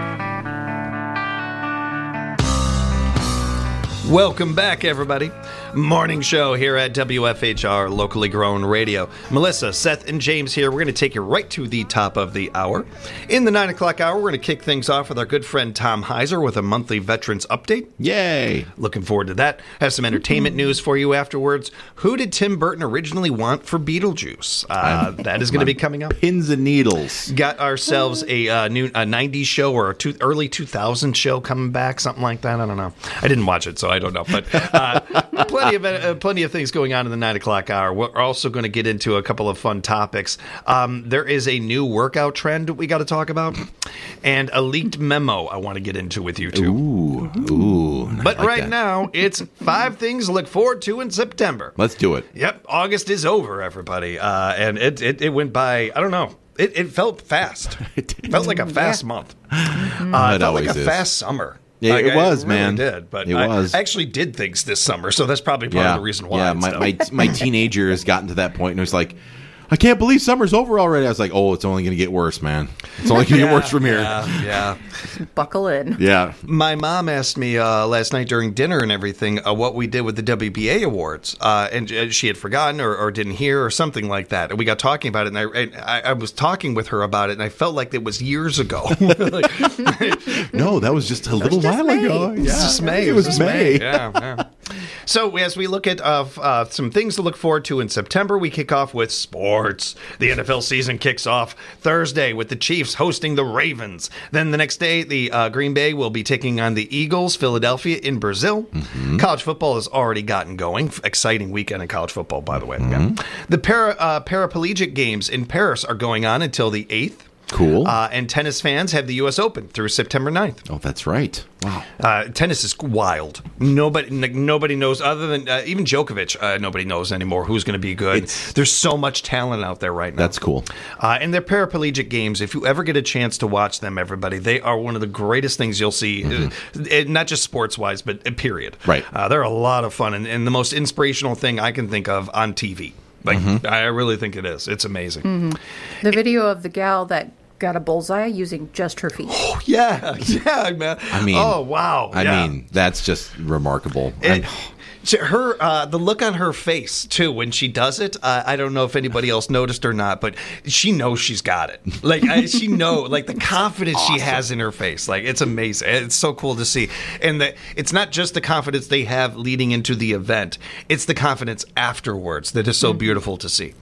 Welcome back, everybody. Morning show here at W F H R, locally grown radio. Melissa, Seth, and James here. We're going to take you right to the top of the hour. In the nine o'clock hour, we're going to kick things off with our good friend Tom Heiser with a monthly Veterans Update. Yay. Looking forward to that. Have some entertainment news for you afterwards. Who did Tim Burton originally want for Beetlejuice? Uh, that is going to be coming up. Pins and needles. Got ourselves a uh, new a nineties show or a two, early two thousand show coming back, something like that. I don't know. I didn't watch it, so I don't know. But uh, plenty of uh, plenty of things going on in the nine o'clock hour. We're also going to get into a couple of fun topics. Um, there is a new workout trend we got to talk about, and a leaked memo I want to get into with you too. Ooh, ooh. I But like right that. now, it's five things to look forward to in September. Let's do it. Yep, August is over, everybody, uh, and it, it it went by. I don't know. It, it felt fast. It did. felt like a fast Yeah. month. It Uh, it felt always like a is. fast summer. Yeah, Like, it I was, really man. Did, but It I was. actually did things this summer, so that's probably part Yeah, of the reason why. yeah. and My, stuff. my my teenager has gotten to that point, and it was like, I can't believe summer's over already. I was like, oh, it's only going to get worse, man. It's only going to get worse from here. Yeah, yeah. Buckle in. Yeah. My mom asked me uh, last night during dinner and everything uh, what we did with the W B A awards, uh, and uh, she had forgotten or, or didn't hear or something like that. And we got talking about it, and I, and I, I was talking with her about it, and I felt like it was years ago. Like, No, that was just a little just while May. ago. It was Yeah. just May. It was just May. Yeah, yeah. So as we look at uh, f- uh, some things to look forward to in September, we kick off with sports. The N F L season kicks off Thursday with the Chiefs hosting the Ravens. Then the next day, the uh, Green Bay will be taking on the Eagles, Philadelphia in Brazil. Mm-hmm. College football has already gotten going. Exciting weekend in college football, by the way. Mm-hmm. Yeah. The para, uh, paraplegic games in Paris are going on until the eighth. Cool. Uh, and tennis fans have the U S Open through September ninth. Oh, that's right. Wow. Uh, tennis is wild. Nobody, n- nobody knows other than uh, even Djokovic. Uh, nobody knows anymore who's going to be good. It's- There's so much talent out there right now. That's cool. Uh, and their paraplegic games. If you ever get a chance to watch them, everybody, they are one of the greatest things you'll see. uh, uh, not just sports wise, but uh, period. Right. Uh, they're a lot of fun and, and the most inspirational thing I can think of on T V. Like I really think it is. It's amazing. The video of the gal that got a bullseye using just her feet. Yeah, yeah, man. I mean, oh wow. I yeah. mean, that's just remarkable. It, I- she- her uh, the look on her face too when she does it. Uh, I don't know if anybody else noticed or not, but she knows she's got it. Like I, she know, like the confidence she has in her face. Like it's amazing. It's so cool to see, and that it's not just the confidence they have leading into the event. It's the confidence afterwards that is so beautiful to see.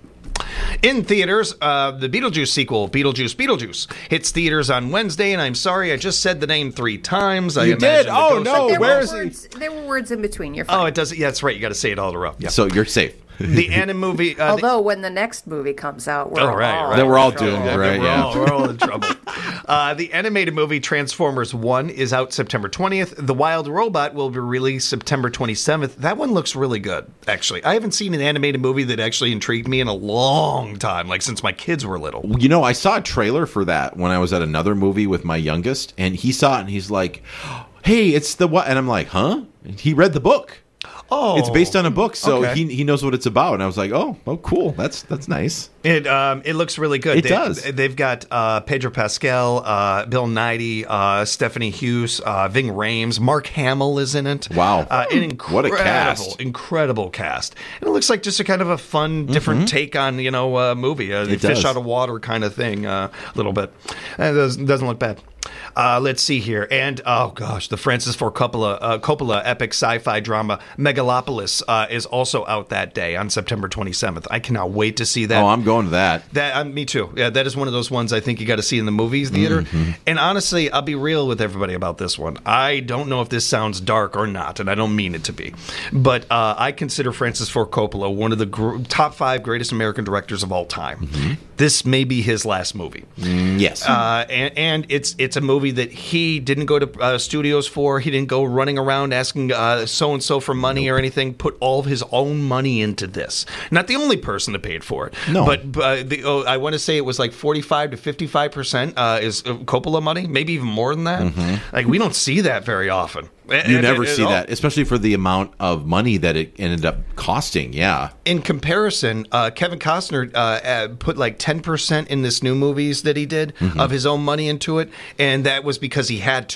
In theaters, uh, the Beetlejuice sequel, Beetlejuice, Beetlejuice, hits theaters on Wednesday, and I'm sorry I just said the name three times. I You did? imagine the Oh, ghost- no. there, where were is he? words, there were words in between. You're fine. Oh, it does. Yeah, that's right. You got to say it all in a row. Yeah. so you're safe. The anime movie. Uh, the- Although when the next movie comes out, we're Oh, right, all right. Then we're all in trouble. doomed, Yeah, right? we're, Yeah. all, we're all in trouble. Uh, the animated movie Transformers one is out September twentieth. The Wild Robot will be released September twenty-seventh. That one looks really good, actually. I haven't seen an animated movie that actually intrigued me in a long time, like since my kids were little. You know, I saw a trailer for that when I was at another movie with my youngest, and he saw it and he's like, "Hey, it's the what?" And I'm like, "Huh?" And he read the book. Oh, It's based on a book, so okay. he he knows what it's about. And I was like, "Oh, oh, cool. That's that's nice." It um it looks really good. It does. They've got uh, Pedro Pascal, uh, Bill Nighy, uh, Stephanie Hughes, uh, Ving Rhames, Mark Hamill is in it. Wow. uh, an What a incredible, cast. incredible cast. And it looks like just a kind of a fun, different take on you know uh, movie, a Mm-hmm. It fish does. out of water kind of thing, uh, a little bit. And it doesn't, doesn't look bad. Uh, let's see here, and oh gosh, the Francis Ford Coppola uh, Coppola epic sci-fi drama Megalopolis uh, is also out that day on September twenty-seventh. I cannot wait to see that. Oh, I'm going to that. That uh, me too. Yeah, that is one of those ones I think you got to see in the movies theater. Mm-hmm. And honestly, I'll be real with everybody about this one. I don't know if this sounds dark or not, and I don't mean it to be, but uh, I consider Francis Ford Coppola one of the gr- top five greatest American directors of all time. Mm-hmm. This may be his last movie. Mm, yes. Uh, and, and it's it's a movie that he didn't go to uh, studios for. He didn't go running around asking so and so for money or anything. Put all of his own money into this. Not the only person that paid for it. No. But uh, the, oh, I want to say it was like forty-five to fifty-five percent uh, is Coppola money. Maybe even more than that. Like we don't see that very often. you And- never and- see and- that, especially for the amount of money that it ended up costing. Yeah. In comparison, uh, Kevin Costner uh, uh, put like ten percent in this new movies that he did Mm-hmm. of his own money into it, and that was because he had to.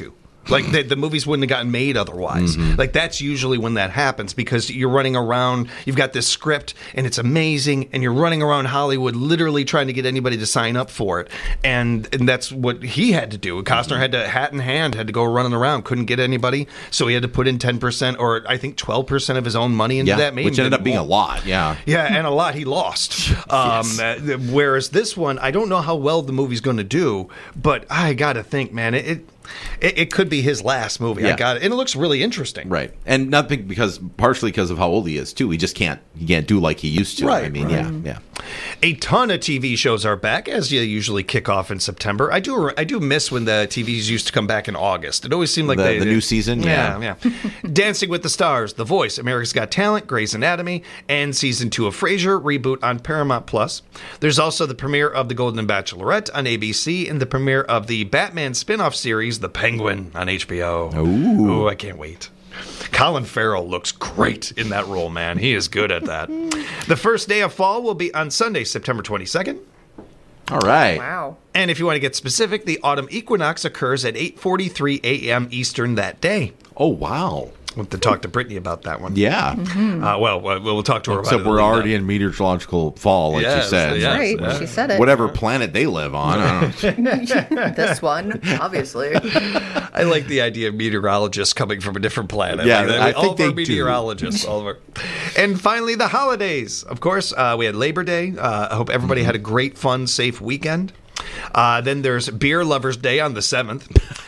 Like the, the movies wouldn't have gotten made otherwise. Mm-hmm. Like that's usually when that happens because you're running around, you've got this script and it's amazing and you're running around Hollywood literally trying to get anybody to sign up for it. And and that's what he had to do. Costner Mm-hmm. had to, hat in hand, had to go running around, couldn't get anybody. So he had to put in ten percent or I think twelve percent of his own money into Yeah, that. Maybe which ended up being a lot. Yeah. Yeah, and a lot he lost. Um, uh, whereas this one, I don't know how well the movie's going to do, but I got to think, man, it, it it could be his last movie. I Yeah. got it, and it looks really interesting. Right, and nothing because partially because of how old he is too. He just can't he can't do like he used to. Right, I mean, right. yeah, yeah. A ton of T V shows are back, as you usually kick off in September. I do I do miss when the T Vs used to come back in August. It always seemed like The- they, the they- new season? Yeah, Yeah. yeah. Dancing with the Stars, The Voice, America's Got Talent, Grey's Anatomy, and season two of Frasier reboot on Paramount Plus. There's also the premiere of The Golden Bachelorette on A B C and the premiere of the Batman spin-off series, The Penguin, on H B O. Ooh. Ooh, I can't wait. Colin Farrell looks great in that role, man. He is good at that. The first day of fall will be on Sunday, September twenty-second. All right. Wow. And if you want to get specific, the autumn equinox occurs at eight forty-three a.m. Eastern that day. Oh wow. We'll have to talk to Brittany about that one. Yeah. Uh, well, we'll, we'll talk to her about Except it. we're leading already up. in meteorological fall, like Yes, you said. yes. Right. yeah. She said it. Whatever planet they live on. I don't know. This one, obviously. I like the idea of meteorologists coming from a different planet. Yeah, Like, I all think of our they do. meteorologists. All of our... And finally, the holidays. Of course, uh, we had Labor Day. Uh, I hope everybody had a great, fun, safe weekend. Uh, then there's Beer Lovers Day on the seventh.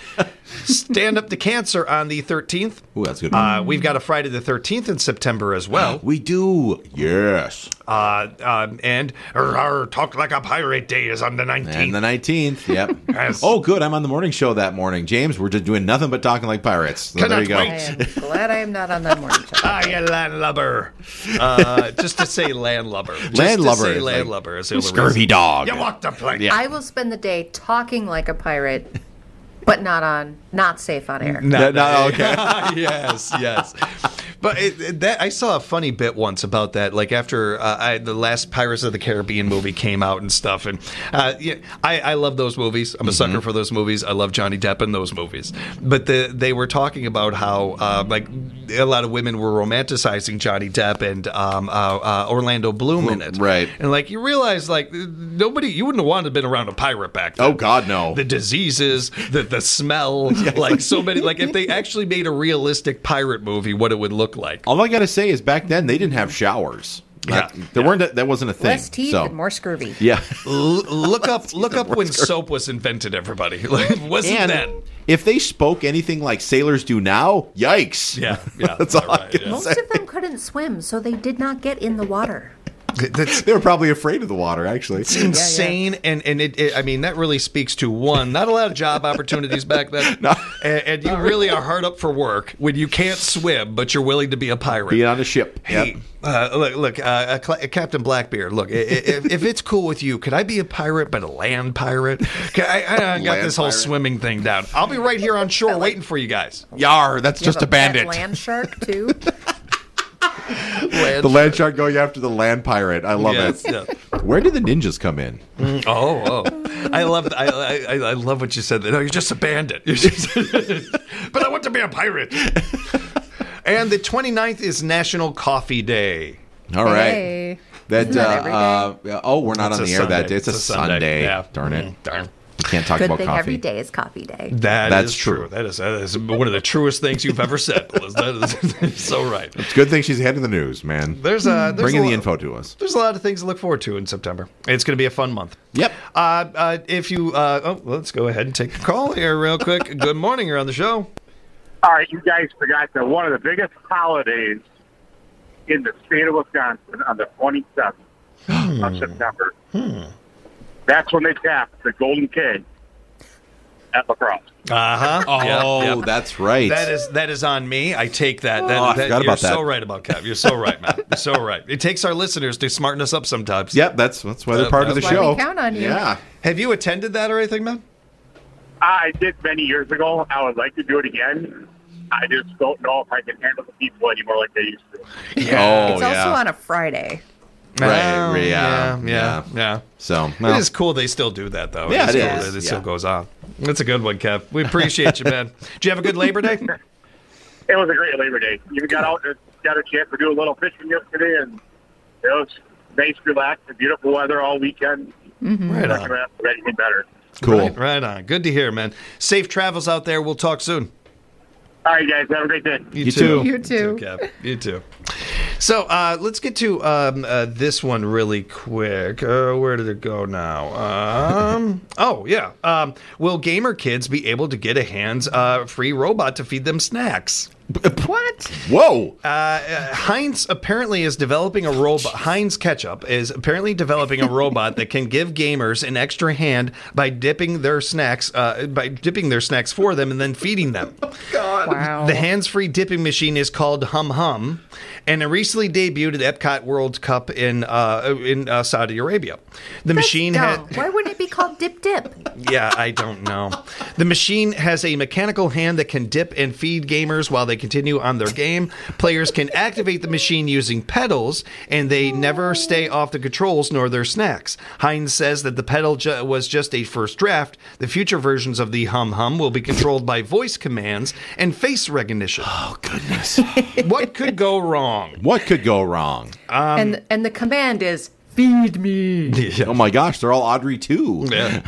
Stand Up to Cancer on the thirteenth. Ooh, that's good. Uh, we've got a Friday the thirteenth in September as well. we do. Yes. Uh, um, and our Talk Like a Pirate Day is on the nineteenth. And the nineteenth. Yep. Yes. Oh, good. I'm on the morning show that morning. James, we're just doing nothing but talking like pirates. So Cannot there you go. I am glad I am not on that morning show. Ah, you landlubber. Uh, just to say landlubber. Just Landlubber to say is like landlubber. is the only Scurvy reason. dog. You walked the plank. Yeah. I will spend the day talking like a pirate, but not on, not safe on air. No, No, okay. yes, yes. But it, it- that I saw a funny bit once about that. Like after uh, I, the last Pirates of the Caribbean movie came out and stuff, and uh, yeah, I, I love those movies. I'm a sucker for those movies. I love Johnny Depp in those movies. But the, they were talking about how uh, like a lot of women were romanticizing Johnny Depp and um, uh, uh, Orlando Bloom in it, Right. And like you realize, like nobody, you wouldn't have wanted to have been around a pirate back then. Oh, God, no. The diseases, the the smell, like so many. Like if they actually made a realistic pirate movie, what it would look like. All I got to say is back then they didn't have showers. That, Yeah. there weren't. That wasn't a thing. Less teeth so. and more scurvy. Yeah. L- look up, look up when soap was invented. Everybody, like, it wasn't And then. if they spoke anything like sailors do now, yikes. Yeah, yeah, That's all right, I can yeah. Most say. of them couldn't swim, so they did not get in the water. That's They were probably afraid of the water, actually. insane, and and it, it. I mean, that really speaks to one. Not a lot of job opportunities back then, and, and you really are hard up for work when you can't swim, but you're willing to be a pirate. Being on a ship. Hey, Yep. uh, look, look uh, uh, Cla- Captain Blackbeard. Look, i- i- if, if it's cool with you, could I be a pirate, but a land pirate? Can I, I, I got Land this whole pirate. swimming thing down. I'll be right here on shore waiting for you guys. Yar, that's You just have a pet bandit. land shark too. Land- The land shark going after the land pirate. I love Yes, it. yeah. Where did the ninjas come in? Oh, oh! I love, I, I, I love what you said. No, you're just a bandit. You're just- but I want to be a pirate. And the twenty-ninth is National Coffee Day. All right. Hey. That, Isn't that every uh, uh, oh, we're not It's on a the air that Sunday. day. It's, a, Sunday. Yeah. Darn it. Mm, darn. We can't talk Good about thing coffee. every day is coffee day. That That's is true. That is that is one of the truest things you've ever said, Liz. That is so right. It's a good thing she's ahead of the news, man. There's a there's Bringing a the lot- info to us. There's a lot of things to look forward to in September. It's going to be a fun month. Yep. Uh, uh, if you, uh, oh, let's go ahead and take the call here real quick. Good morning. You're on the show. All right, you guys forgot that one of the biggest holidays in the state of Wisconsin on the twenty-seventh of September. That's when they tap the Golden Keg at lacrosse. Uh huh. Oh, that's right. That is that is on me. I take that. that, Oh, I that forgot you're about that. so right about Kev. You're so right, man. You're so right. It takes our listeners to smarten us up sometimes. Yep, that's that's why they're Uh, part of the that's why show. we count on you. Yeah. Have you attended that or anything, man? I did many years ago. I would like to do it again. I just don't know if I can handle the people anymore like they used to. Oh, It's yeah. also on a Friday. Right, Oh, yeah, yeah, yeah, yeah. yeah. So, well, It is cool they still do that, though. Yeah, it is it cool is, that it yeah. still goes on. That's a good one, Kev. We appreciate you, man. Did you have a good Labor Day? It was a great Labor Day. You got out and got a chance to do a little fishing yesterday, and it was nice, relaxed, and beautiful weather all weekend. Right Not on. gonna ask for anything better. cool. Right, right on. Good to hear, man. Safe travels out there. We'll talk soon. All right, guys, have a great day. You too. You too. Kev. You too. So uh, let's get to um, uh, this one really quick. Uh, where did it go now? Um, oh, yeah. Um, will gamer kids be able to get a hands-free robot to feed them snacks? What? Whoa. Uh, Heinz apparently is developing a robot. Heinz Ketchup is apparently developing a robot that can give gamers an extra hand by dipping their snacks, uh, by dipping their snacks for them and then feeding them. Wow. The hands-free dipping machine is called Hum Hum, and it recently debuted at Epcot World Cup in uh, in uh, Saudi Arabia. The machine Dumb. had. Why wouldn't it be called Dip Dip? Yeah, I don't know. The machine has a mechanical hand that can dip and feed gamers while they continue on their game. Players can activate the machine using pedals, and they never stay off the controls nor their snacks. Heinz says that the pedal ju- was just a first draft. The future versions of the Hum Hum will be controlled by voice commands and face recognition. Oh, goodness. What could go wrong? What could go wrong? and and the command is feed me. Oh, my gosh. They're all Audrey, too. Yeah.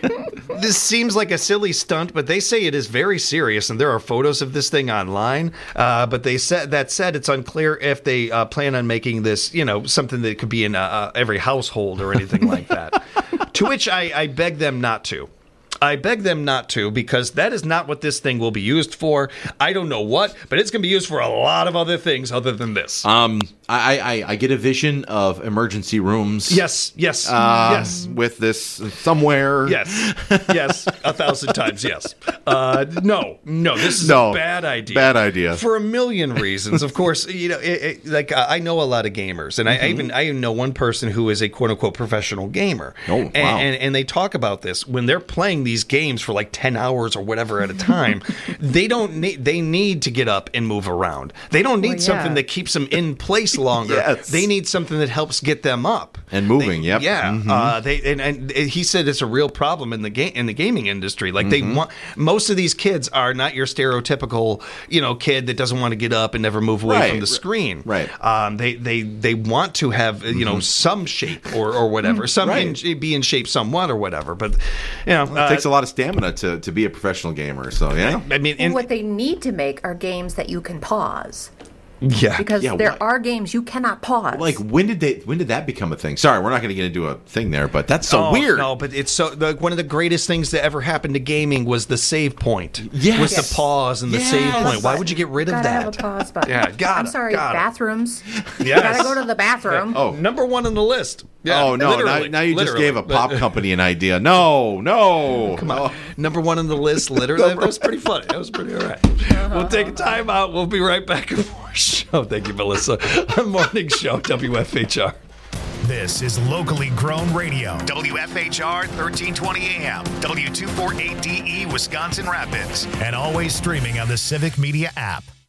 This seems like a silly stunt, but they say it is very serious, and there are photos of this thing online. Uh, but they said that said, it's unclear if they uh, plan on making this, you know, something that could be in uh, uh, every household or anything like that. To which I, I beg them not to. I beg them not to, because that is not what this thing will be used for. I don't know what, but it's going to be used for a lot of other things other than this. Um, I, I, I get a vision of emergency rooms. yes, yes, uh, yes. With this somewhere. Yes, yes, a thousand times yes. Uh, no, no, this is No, a bad idea. bad idea. for a million reasons. Of course, you know, it, it, like uh, I know a lot of gamers, and I, I even I even know one person who is a quote unquote professional gamer. Oh, wow. and, and and they talk about this when they're playing these games for like ten hours or whatever at a time. They don't need they need to get up and move around. They don't need Well, yeah. something that keeps them in place longer. Yes. They need something that helps get them up And moving, They- yep. Yeah, Mhm. uh, they and, and he said it's a real problem in the game in the gaming industry. Like Mm-hmm. they want most of these kids are not your stereotypical, you know, kid that doesn't want to get up and never move away Right, from the screen. right. Um, they they they want to have you know some shape or or whatever, some Mm-hmm. Right. in, be in shape somewhat or whatever. But you know, It uh, takes a lot of stamina to, to be a professional gamer. So, yeah. I mean, and, what they need to make are games that you can pause. yeah, Because Yeah, there what- are games you cannot pause. Like, when did they? When did that become a thing? Sorry, we're not going to get into a thing there, but that's so Oh, weird. No, but it's so like one of the greatest things that ever happened to gaming was the save point. Yes. was Yes. the pause and the save Yes. point. Why would you get rid of gotta that? have a pause button. Yeah, gotta, I'm sorry, gotta. bathrooms. Yes. Gotta go to the bathroom. Oh. Number one on the list. Yeah, oh, no. Now, literally, now you just literally. gave a pop company an idea. No, no. Come on. Number one on the list, literally. That was pretty funny. That was pretty all right. We'll take a time out. We'll be right back with more show. Thank you, Melissa. Morning show, W F H R. This is locally grown radio. W F H R thirteen twenty A M, W two forty-eight D E, Wisconsin Rapids. And always streaming on the Civic Media app.